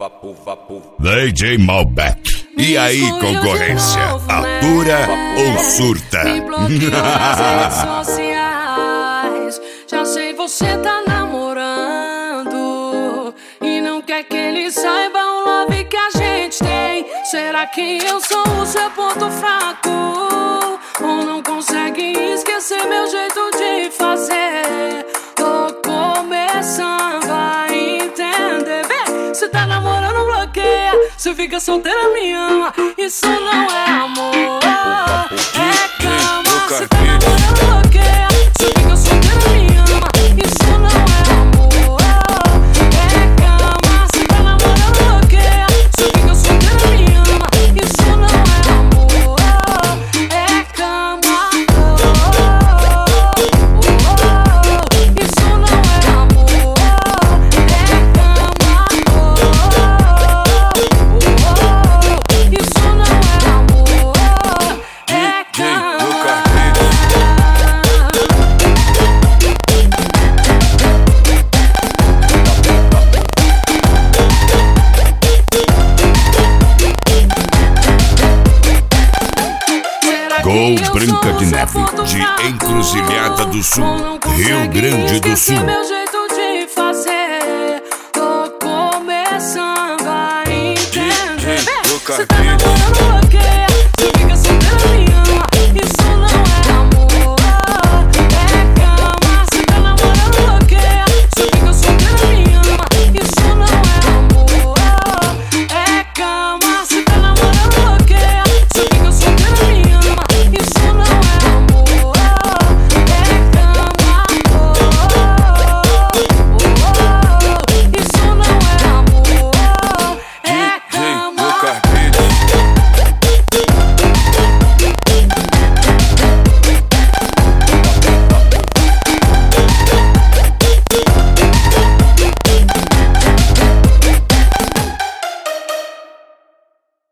DJ Malbec. E aí, concorrência? Atura ou surta? Já sei, você tá namorando e não quer que ele saiba o love que a gente tem. Será que eu sou o seu ponto fraco? Ou não consegue esquecer meu jeito de fazer? Tô começando a entender. Vê, cê tá namorando, bloqueia. Cê fica solteira, me ama. Isso não é amor, é cama. Cê tá namorando, bloqueia. Cê fica solteira, me ama. Isso não é amor, é cama. Cê tá namorando, bloqueia. Cê fica solteira, me ama. Isso não é amor, é cama. Isso não é amor, é cama. Isso não é amor, é cama. Gol Branca de Neve, de Encruzilhada do Sul, Rio Grande do Sul. Meu jeito de fazer, tô começando a entender. Cê tá namorando